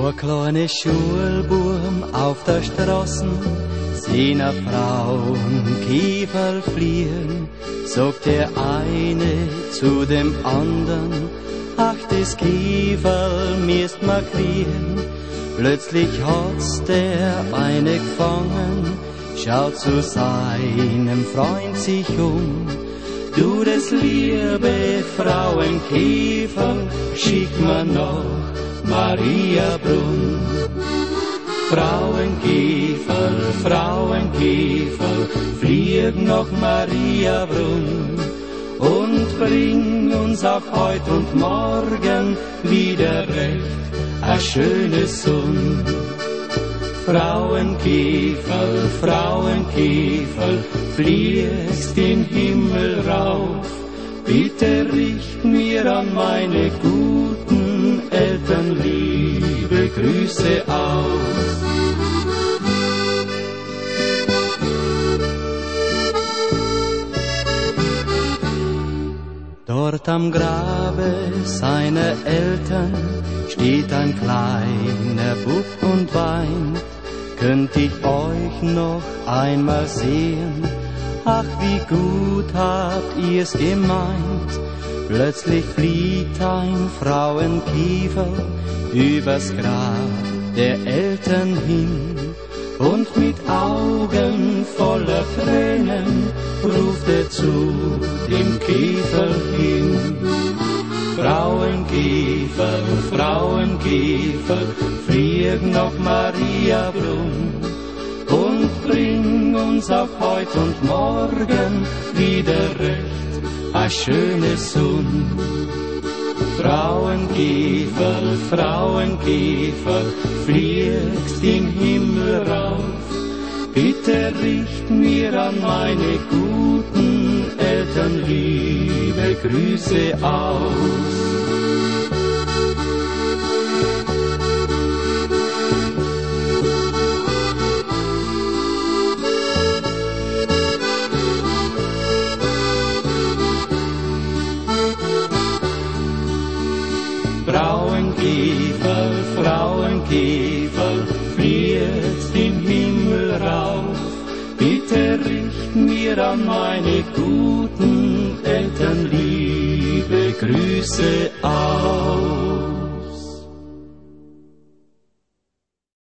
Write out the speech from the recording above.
Ein kleiner Schulburm auf der Straße, seiner Frauen Kiefer fliehen, sagt der eine zu dem anderen, ach, das Kieferl müsst ma kriegen. Plötzlich hat's der eine gefangen, schaut zu seinem Freund sich um. Du, das liebe Frauenkiefer, schick mir noch Mariabrunn. Frauenkiefer, Frauenkiefer, flieg nach Mariabrunn und bring uns auch heut und morgen wieder recht a schöne Sonn. Frauenkiefer, Frauenkiefer, fliegst den Himmel rauf, bitte richt mir an meine guten Eltern liebe Grüße aus. Dort am Grabe seiner Eltern steht ein kleiner Bub und weint. Könnt ich euch noch einmal sehen? Ach, wie gut habt ihr's gemeint. Plötzlich fliegt ein Frauenkiefer übers Grab der Eltern hin. Und mit Augen voller Tränen ruft er zu dem Kiefer hin. Frauenkiefer, Frauenkiefer, flieg nach Mariabrunn und bring uns auch heut und morgen wieder recht a schöne Sonn. Frauenkiefer, Frauenkiefer, fliegst den Himmel rauf, bitte richt mir an meine guten Eltern liebe Grüße aus. Frauenkiefer, Frauenkiefer, fliegst den Himmel rauf, bitte richt mir an meine guten Eltern liebe Grüße aus.